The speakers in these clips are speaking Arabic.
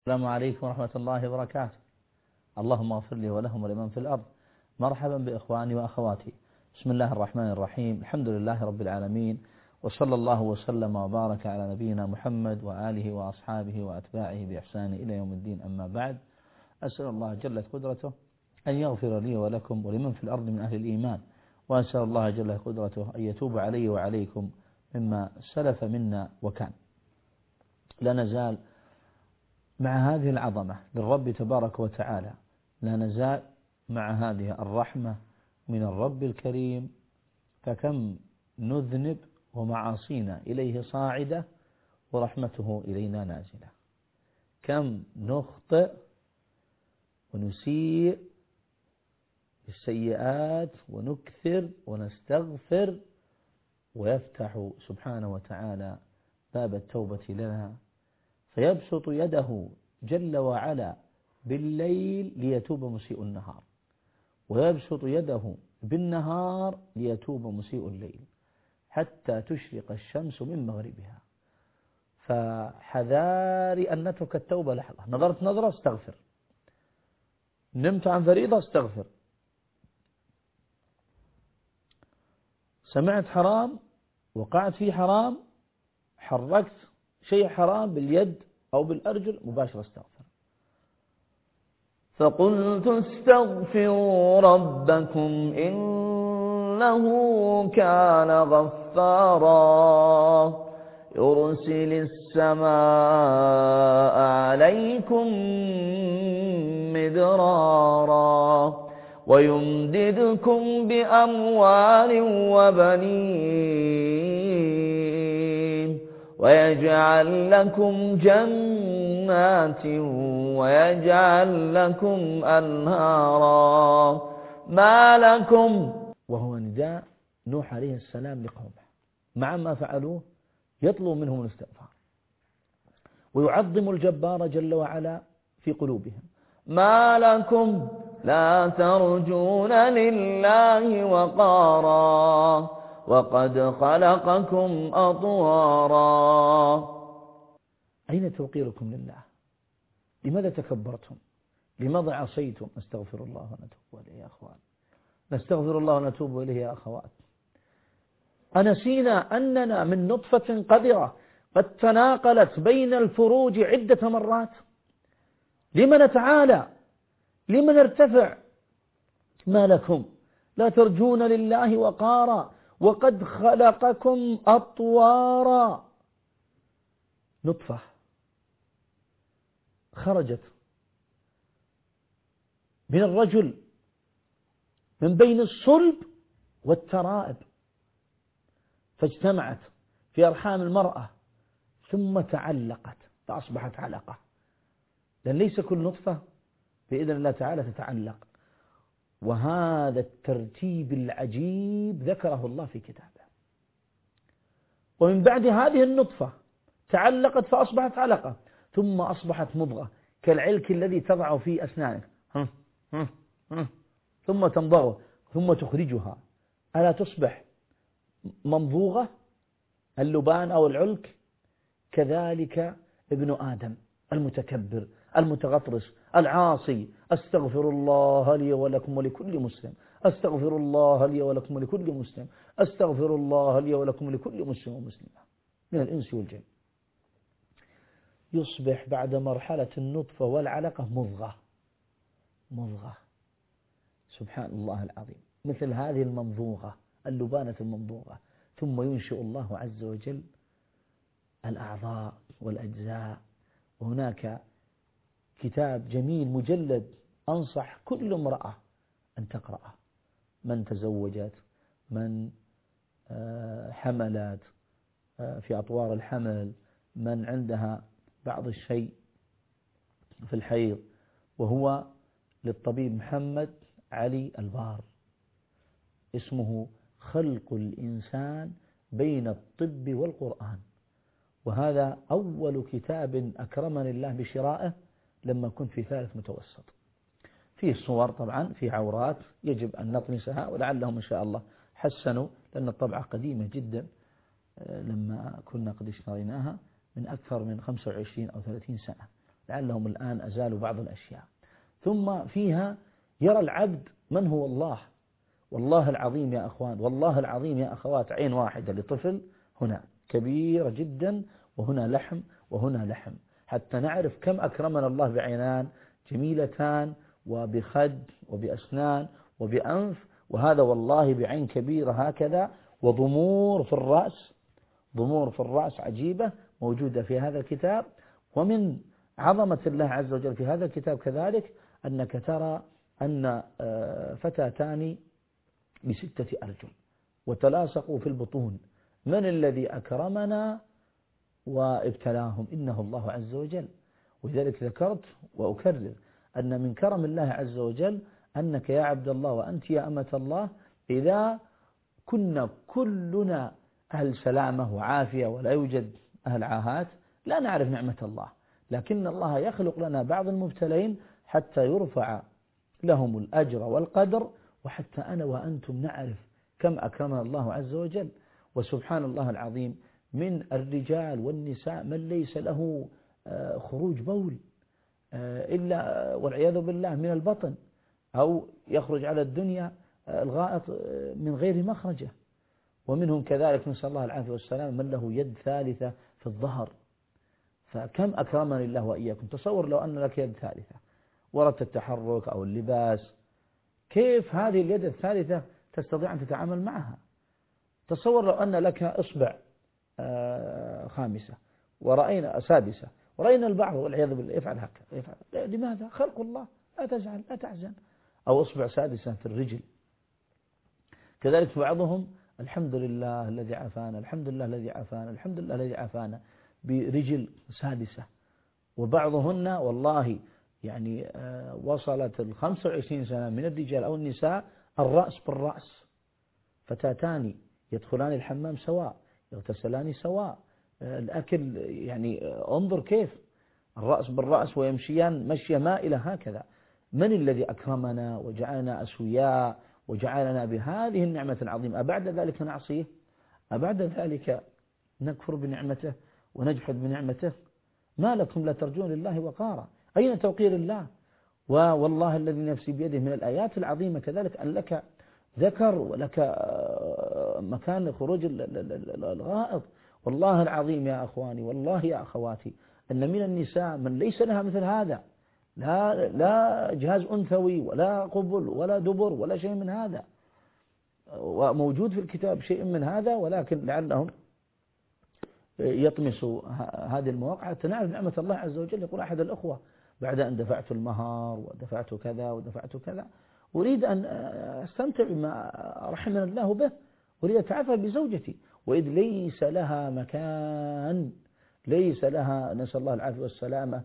السلام عليكم ورحمة الله وبركاته. اللهم اغفر لي ولهم ولمن في الأرض. مرحبا بإخواني وأخواتي. بسم الله الرحمن الرحيم. الحمد لله رب العالمين، وصلى الله وسلم وبارك على نبينا محمد وآله وأصحابه وأتباعه بإحسان إلى يوم الدين. أما بعد، أسأل الله جل قدرته أن يغفر لي ولكم ولمن في الأرض من أهل الإيمان، وأسأل الله جل قدرته أن يتوب علي وعليكم مما سلف منا وكان. لا نزال مع هذه العظمة للرب تبارك وتعالى، لا نزال مع هذه الرحمة من الرب الكريم، فكم نذنب ومعاصينا إليه صاعدة ورحمته إلينا نازلة. كم نخطئ ونسيء بالسيئات ونكثر ونستغفر، ويفتح سبحانه وتعالى باب التوبة لنا، فيبسط يده جل وعلا بالليل ليتوب مسيء النهار، ويبسط يده بالنهار ليتوب مسيء الليل، حتى تشرق الشمس من مغربها. فحذاري أن نترك التوبة لحظة. نظرت نظرة استغفر، نمت عن فريضة استغفر، سمعت حرام، وقعت في حرام، حركت شيء حرام باليد أو بالأرجل، مباشرة استغفر. فقلت استغفروا ربكم إنه كان غفارا يرسل السماء عليكم مدرارا ويمددكم بأموال وبنين ويجعل لكم جنات ويجعل لكم أنهارا ما لكم. وهو نداء نوح عليه السلام لقومه، مع ما فعلوه يطلب منهم الاستغفار، ويعظم الجبار جل وعلا في قلوبهم. ما لكم لا ترجون لله وقارا وقد خلقكم أطوارا. أين توقيركم لله؟ لماذا تكبرتم؟ لماذا عصيتم؟ نستغفر الله ونتوب إليه يا أخوان، نستغفر الله ونتوب إليه يا أخوات. أنسينا أننا من نطفة قذرة قد تناقلت بين الفروج عدة مرات. لما نتعالى؟ لما نرتفع؟ ما لكم لا ترجون لله وقارا وقد خلقكم أطوارا. نطفة خرجت من الرجل من بين الصلب والترائب، فاجتمعت في أرحام المرأة ثم تعلقت فأصبحت علقة، لأن ليس كل نطفة بإذن الله تعالى تتعلق. وهذا الترتيب العجيب ذكره الله في كتابه. ومن بعد هذه النطفة تعلقت فأصبحت علقة، ثم أصبحت مضغة كالعلك الذي تضع في أسنانك، ثم تمضغه ثم تخرجها. ألا تصبح ممضوغة اللبان أو العلك؟ كذلك ابن آدم المتكبر المتغطرس العاصي. أستغفر الله لي ولكم ولكل مسلم، أستغفر الله لي ولكم ولكل مسلم، أستغفر الله لي ولكم ولكل مسلم ومسلمة من الإنس والجن. يصبح بعد مرحلة النطفة والعلقة مضغة. سبحان الله العظيم، مثل هذه الممضوغة اللبانة الممضوغة. ثم ينشئ الله عز وجل الأعضاء والأجزاء. وهناك كتاب جميل مجلد أنصح كل امرأة أن تقرأه، من تزوجت، من حملت في أطوار الحمل، من عندها بعض الشيء في الحيض، وهو للطبيب محمد علي البار، اسمه خلق الإنسان بين الطب والقرآن. وهذا أول كتاب أكرمني الله بشرائه لما كنت في ثالث متوسط. فيه صور طبعا، فيه عورات يجب أن نطمسها، ولعلهم إن شاء الله حسنوا، لأن الطبعة قديمة جدا لما كنا قد اشتريناها من أكثر من 25 أو 30 سنة، لعلهم الآن أزالوا بعض الأشياء. ثم فيها يرى العبد من هو الله. والله العظيم يا أخوان، والله العظيم يا أخوات، عين واحدة لطفل هنا كبيرة جدا، وهنا لحم وهنا لحم، حتى نعرف كم أكرمنا الله بعينان جميلتان وبخد وبأسنان وبأنف، وهذا والله بعين كبيرة هكذا، وضمور في الرأس، ضمور في الرأس عجيبة موجودة في هذا الكتاب. ومن عظمة الله عز وجل في هذا الكتاب كذلك أنك ترى أن فتاتان ب6 أرجل وتلاصقوا في البطون. من الذي أكرمنا وابتلاهم؟ إنه الله عز وجل. ولذلك ذكرت وأكرر أن من كرم الله عز وجل أنك يا عبد الله وأنت يا أمة الله، إذا كنا كلنا أهل سلامة وعافية ولا يوجد أهل عاهات لا نعرف نعمة الله، لكن الله يخلق لنا بعض المبتلين حتى يرفع لهم الأجر والقدر، وحتى أنا وأنتم نعرف كم أكرمنا الله عز وجل. وسبحان الله العظيم، من الرجال والنساء من ليس له خروج بول إلا والعياذ بالله من البطن، أو يخرج على الدنيا الغائط من غير مخرجه. ومنهم كذلك نسأل الله العافية والسلام من له يد ثالثة في الظهر. فكم أكرمني الله وإياكم. تصور لو أن لك يد ثالثة وردت التحرك أو اللباس، كيف هذه اليد الثالثة تستطيع أن تتعامل معها؟ تصور لو أن لك إصبع خامسة ورأينا سادسة، ورأينا البعض والعياذ بالله يفعل هكذا، يفعل. لماذا؟ خلق الله، لا تزعل لا تحزن. أو إصبع سادسة في الرجل. كذلك بعضهم الحمد لله الذي عافانا، الحمد لله الذي عافانا، الحمد لله الذي عافانا، برجل سادسة. وبعضهن والله يعني وصلت 25 سنة من الرجال أو النساء الرأس بالرأس، فتاتان يدخلان الحمام سواء، يغتسلان سواء، الأكل يعني انظر كيف الرأس بالرأس، ويمشيان مشي مائلة هكذا. من الذي أكرمنا وجعلنا أسوياء وجعلنا بهذه النعمة العظيمة؟ أبعد ذلك نعصيه؟ أبعد ذلك نكفر بنعمته ونجحد بنعمته؟ ما لكم لا ترجون لله وقارا؟ أين توقير الله؟ والله الذي نفسي بيده من الآيات العظيمة كذلك أن لك ذكر ولك مكان خروج الغائط. والله العظيم يا أخواني، والله يا أخواتي، أن من النساء من ليس لها مثل هذا، لا جهاز أنثوي ولا قبل ولا دبر ولا شيء من هذا، وموجود في الكتاب شيء من هذا، ولكن لعلهم يطمسوا هذه المواقع حتى نعرف نعمة الله عز وجل. يقول أحد الأخوة بعد أن دفعت المهر ودفعت كذا ودفعت كذا، أريد أن أستمتع بما رحمنا الله به، أريد أتعافى بزوجتي، وإذ ليس لها مكان، ليس لها نسأل الله العافية والسلامة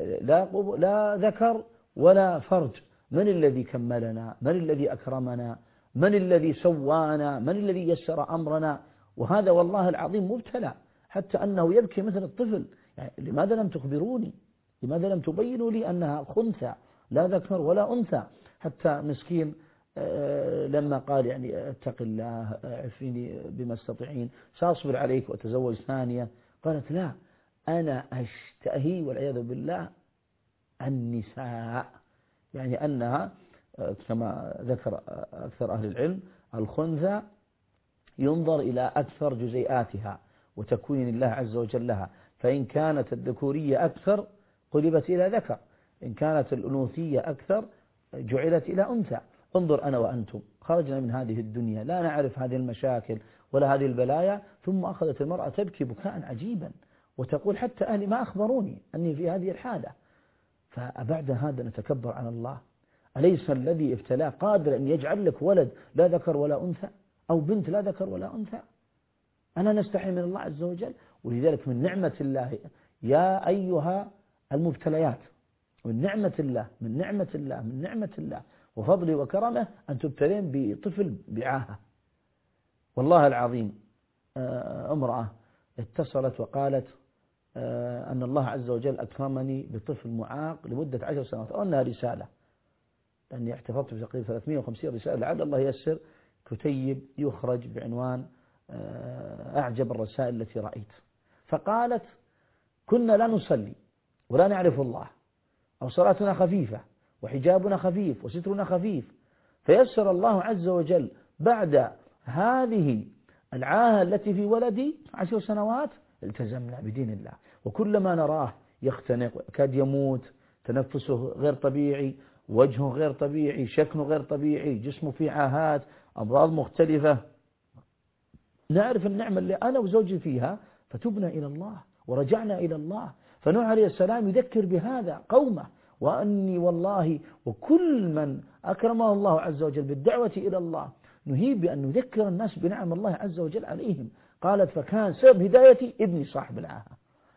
لا ذكر ولا فرج. من الذي كملنا؟ من الذي أكرمنا؟ من الذي سوانا؟ من الذي يسر أمرنا؟ وهذا والله العظيم مبتلى، حتى أنه يبكي مثل الطفل. يعني لماذا لم تخبروني؟ لماذا لم تبينوا لي أنها خنثى لا ذكر ولا أنثى؟ حتى مسكين لما قال يعني اتق الله عفيني بما استطيعين، سأصبر عليك وأتزوج ثانية، قالت لا، أنا أشتهي والعياذ بالله النساء. يعني أنها كما ذكر أكثر أهل العلم الخنثى ينظر إلى أكثر جزيئاتها وتكوين الله عز وجل لها، فإن كانت الذكورية أكثر قلبت إلى ذكر، إن كانت الأنوثية أكثر جعلت إلى أنثى. انظر أنا وأنتم خرجنا من هذه الدنيا لا نعرف هذه المشاكل ولا هذه البلايا، ثم أخذت المرأة تبكي بكاء عجيبا وتقول حتى أهلي ما أخبروني أني في هذه الحالة. فأبعد هذا نتكبر على الله؟ أليس الذي ابتلاه قادر أن يجعل لك ولد لا ذكر ولا أنثى، أو بنت لا ذكر ولا أنثى؟ أنا نستحي من الله عز وجل. ولذلك من نعمة الله يا أيها المبتليات، من نعمة الله من نعمة الله من نعمة الله وفضله وكرمه أن تبتلين بطفل بعاهة. والله العظيم امرأة اتصلت وقالت أن الله عز وجل أكرمني بطفل معاق لمدة 10 سنوات، أو أنها رسالة، لأني احتفظت بتقريبا 350 رسالة، لعل الله يسر كتيب يخرج بعنوان أعجب الرسائل التي رأيت. فقالت كنا لا نصلي ولا نعرف الله، أو صلاتنا خفيفة وحجابنا خفيف وسترنا خفيف، فيسر الله عز وجل بعد هذه العاهة التي في ولدي 10 سنوات التزمنا بدين الله. وكلما نراه يختنق كاد يموت، تنفسه غير طبيعي، وجهه غير طبيعي، شكله غير طبيعي، جسمه فيه عاهات، أمراض مختلفة، نعرف النعمة اللي أنا وزوجي فيها، فتبنا إلى الله ورجعنا إلى الله. فنوح عليه السلام يذكر بهذا قومه، وأني والله وكل من أكرمه الله عز وجل بالدعوة إلى الله نهيب بأن نذكر الناس بنعم الله عز وجل عليهم. قالت فكان سبب هدايتي ابني صاحب العاهة.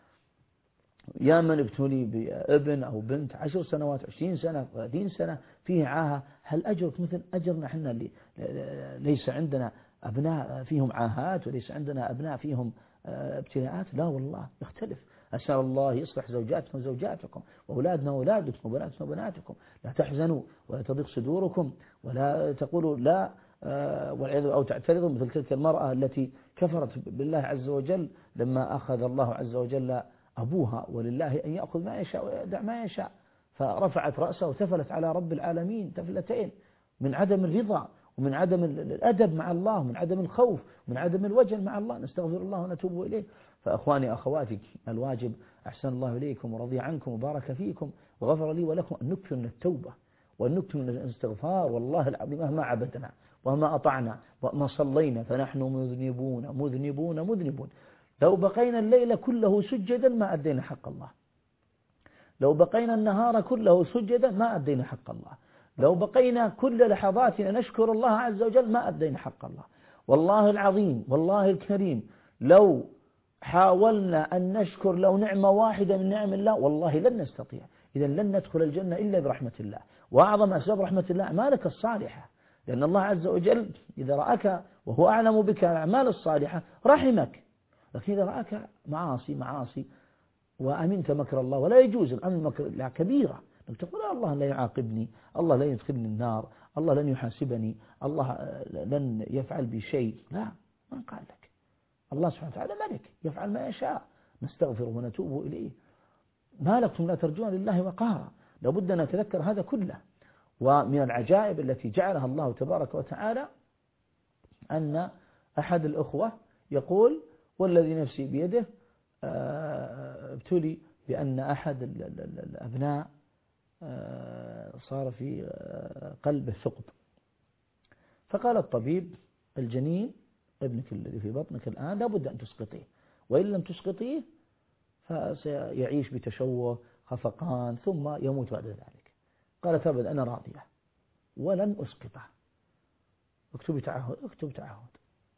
يا من ابتلي بابن أو بنت 10 سنوات 20 سنة 30 سنة فيه عاهة، هل أجرك مثل أجرنا احنا اللي ليس عندنا أبناء فيهم عاهات وليس عندنا أبناء فيهم ابتلاءات؟ لا والله يختلف. أسأل الله يصلح زوجاتنا وزوجاتكم وأولادنا وأولادكم وبناتنا وبناتكم. لا تحزنوا ولا تضيق صدوركم ولا تقولوا لا أو تعترضوا مثل تلك المرأة التي كفرت بالله عز وجل لما أخذ الله عز وجل أبوها، ولله أن يأخذ ما يشاء ويدع ما يشاء، فرفعت رأسها وتفلت على رب العالمين تفلتين من عدم الرضا ومن عدم الأدب مع الله ومن عدم الخوف ومن عدم الوجل مع الله. نستغفر الله ونتوب إليه. فأخواني أخواتي الواجب أحسن الله إليكم ورضي عنكم وبارك فيكم وغفر لي ولكم أن نكثر من التوبة وأن نكثر من الاستغفار. والله العظيم مهما عبدنا وما أطعنا وما صلينا فنحن مذنبون مذنبون مذنبون. لو بقينا الليل كله سجدا ما أدينا حق الله، لو بقينا النهار كله سجدا ما أدينا حق الله، لو بقينا كل لحظاتنا نشكر الله عز وجل ما أدينا حق الله. والله العظيم والله الكريم لو حاولنا أن نشكر لو نعمة واحدة من نعم الله والله لن نستطيع. إذا لن ندخل الجنة إلا برحمة الله. وأعظم أسباب رحمة الله أعمالك الصالحة، لأن الله عز وجل إذا رأك وهو أعلم بك الأعمال الصالحة رحمك. لكن إذا رأك معاصي وأمنت مكر الله، ولا يجوز الأمن مكر الله كبيرة، لو تقول الله لا يعاقبني، الله لا يدخلني النار، الله لن يحاسبني، الله لن يفعل بي شيء. لا، من قال لك؟ الله سبحانه وتعالى ملك يفعل ما يشاء، نستغفره ونتوب إليه. ما لكم لا ترجون لله وقارا. لابد أن نتذكر هذا كله. ومن العجائب التي جعلها الله تبارك وتعالى أن أحد الأخوة يقول والذي نفسي بيده ابتلي بأن أحد الأبناء صار في قلبه ثقب، فقال الطبيب الجنين ابنك الذي في بطنك الآن لابد أن تسقطيه، وإن لم تسقطيه فسيعيش بتشوه خفقان ثم يموت بعد ذلك. قالت أبدا أنا راضية ولن أسقطه، اكتب تعهد.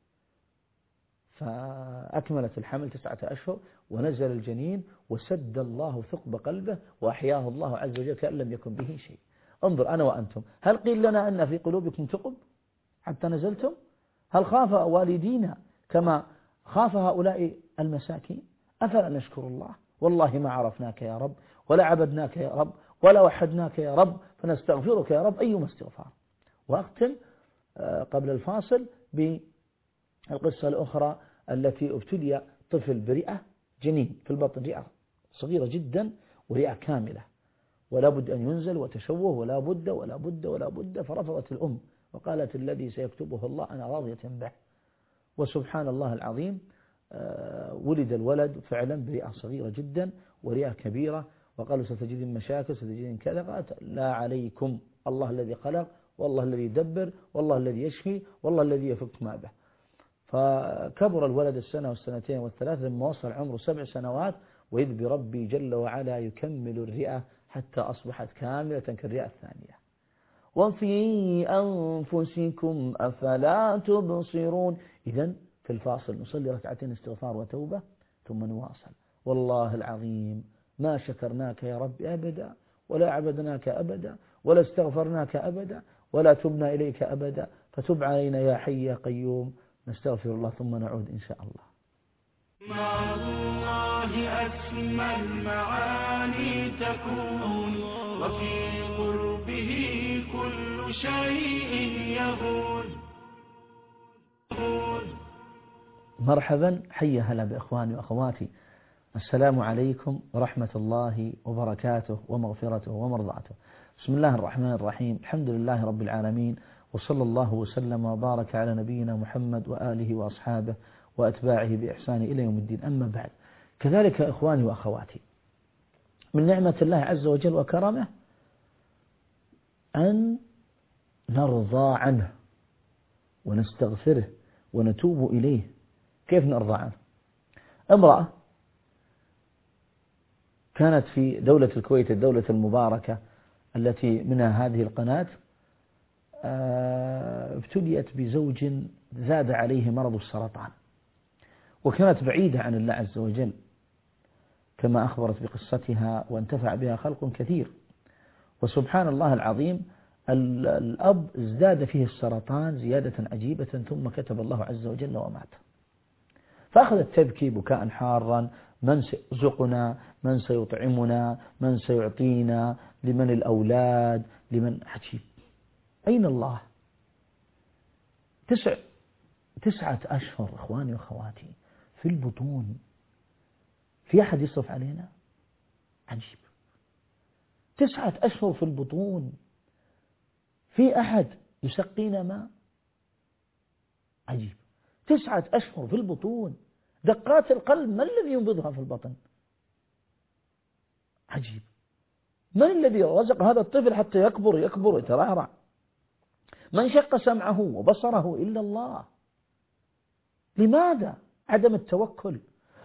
فأكملت الحمل 9 أشهر ونزل الجنين وسد الله ثقب قلبه وأحياه الله عز وجل كأن لم يكن به شيء. انظر أنا وأنتم، هل قيل لنا أن في قلوبكم ثقب حتى نزلتم؟ هل خاف والدينا كما خاف هؤلاء المساكين؟ أفلا نشكر الله؟ والله ما عرفناك يا رب ولا عبدناك يا رب ولا وحدناك يا رب، فنستغفرك يا رب أيما استغفار. وأختم قبل الفاصل بالقصة الأخرى التي ابتلي طفل برئة، جنين في البطن، رئة صغيرة جدا ورئة كاملة، ولا بد أن ينزل وتشوه ولا بد فرفضت الأم وقالت الذي سيكتبه الله أنا راضية به. وسبحان الله العظيم ولد الولد فعلا برئة صغيرة جدا ورئة كبيرة، وقالوا ستجدين مشاكل ستجدين كذا، قالت لا عليكم، الله الذي خلق والله الذي يدبر والله الذي يشفي والله الذي يفك ما به. فكبر الولد 1 و2 و3 لما وصل عمره 7 سنوات، وإذ بربي جل وعلا يكمل الرئة حتى أصبحت كاملة كالرئة الثانية. وفي أنفسكم أفلا تبصرون. إذن في الفاصل نصلي 2 استغفار وتوبة ثم نواصل. والله العظيم ما شكرناك يا رب أبدا، ولا عبدناك أبدا، ولا استغفرناك أبدا، ولا تبنا إليك أبدا، فتب علينا يا حي يا قيوم. نستغفر الله ثم نعود إن شاء الله. مع الله أسمى المعاني تكون، وفي قربه كل شيء يهون. مرحبا، حيا هلا بإخواني وأخواتي السلام عليكم ورحمة الله وبركاته ومغفرته ومرضاته. بسم الله الرحمن الرحيم، الحمد لله رب العالمين، وصلى الله وسلم وبارك على نبينا محمد وآله وأصحابه وأتباعه بإحسان إلى يوم الدين. أما بعد، كذلك إخواني وأخواتي، من نعمة الله عز وجل وكرمه أن نرضى عنه ونستغفره ونتوب إليه. كيف نرضى عنه؟ امرأة كانت في دولة الكويت، الدولة المباركة التي منها هذه القناة، ابتليت بزوج زاد عليه مرض السرطان، وكانت بعيدة عن الله عز وجل كما أخبرت بقصتها، وانتفع بها خلق كثير. وسبحان الله العظيم، الأب ازداد فيه السرطان زيادة عجيبة، ثم كتب الله عز وجل ومات. فأخذت تبكي بكاء حارا: من سيرزقنا؟ من سيطعمنا؟ من سيعطينا؟ لمن الأولاد؟ لمن؟ عجيب. أين الله؟ 9 أشهر إخواني وأخواتي في البطون، في أحد يصرف علينا؟ عجيب. 9 أشهر في البطون، في أحد يسقينا ماء؟ عجيب. 9 أشهر في البطون، دقات القلب ما الذي ينبضها في البطن؟ عجيب. من الذي رزق هذا الطفل حتى يكبر ويترعرع؟ من شق سمعه وبصره إلا الله. لماذا عدم التوكل؟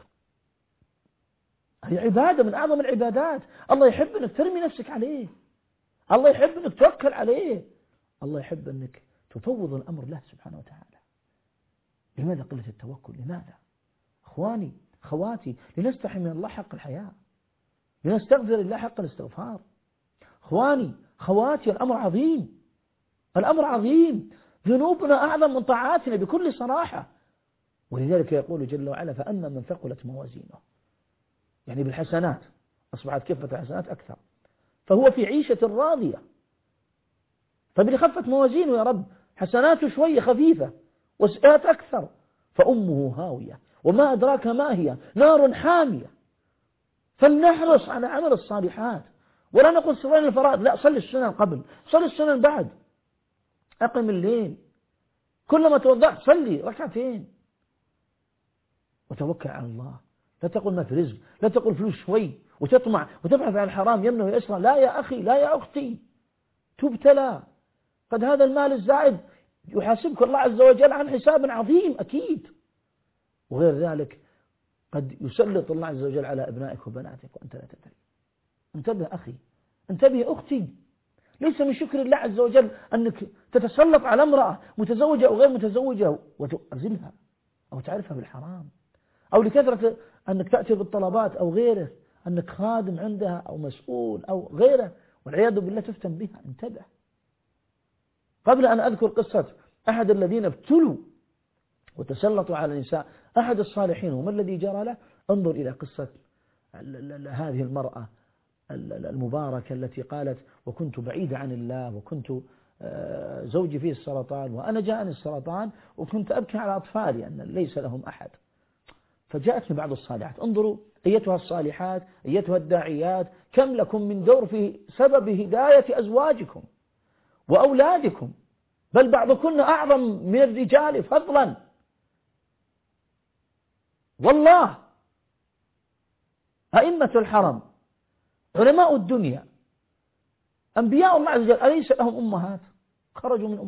هي عبادة من أعظم العبادات. الله يحب أنك ترمي نفسك عليه، الله يحب أنك توكل عليه، الله يحب أنك تفوض الأمر له سبحانه وتعالى. لماذا قلة التوكل؟ لماذا؟ أخواني خواتي، لنستحي من الله حق الحياة، لنستغفر الله حق الاستغفار. أخواني خواتي، الأمر عظيم، الأمر عظيم. ذنوبنا أعظم من طاعاتنا بكل صراحة. ولذلك يقول جل وعلا: فأما من ثقلت موازينه، يعني بالحسنات، أصبحت كفة الحسنات أكثر، فهو في عيشة راضية. طيب اللي خفت موازينه يا رب، حسناته شوية خفيفة وسيئات أكثر، فأمه هاوية وما أدراك ما هي، نار حامية. فلنحرص على عمل الصالحات، ولا نقول صلي الفرائض، لا، صلي السنن قبل، صلي السنن بعد، أقم الليل، كلما توضأت صلي ركعتين، وتوكل على الله. لا تقول ما في رزق، لا تقول فلوس شوي وتطمع وتبحث عن الحرام يمنه ويسرى. لا يا أخي، لا يا أختي، تبتلى. قد هذا المال الزائد يحاسبك الله عز وجل عن حساب عظيم أكيد. وغير ذلك قد يسلط الله عز وجل على أبنائك وبناتك وأنت لا تدري. انتبه أخي، انتبه أختي. ليس من شكر الله عز وجل أنك تتسلط على امرأة متزوجة أو غير متزوجة وتؤذلها أو تعرفها بالحرام، أو لكثرة أنك تأتي بالطلبات، أو غيره، أنك خادم عندها أو مسؤول أو غيره، والعياذ بالله تفتن بها. انتبه. قبل أن أذكر قصة أحد الذين ابتلوا وتسلطوا على النساء، أحد الصالحين، وما الذي جرى له، انظر إلى قصة هذه المرأة المباركة التي قالت: وكنت بعيدة عن الله، وكنت زوجي فيه السرطان، وأنا جاءني السرطان، وكنت أبكي على أطفالي أن ليس لهم أحد. فجاءتني بعض الصالحات. انظروا أيتها الصالحات، أيتها الداعيات، كم لكم من دور في سبب هداية أزواجكم وأولادكم، بل بعضكن أعظم من الرجال فضلا. والله أئمة الحرم، علماء الدنيا، أنبياء الله عز وجل، أليس لهم أمهات خرجوا من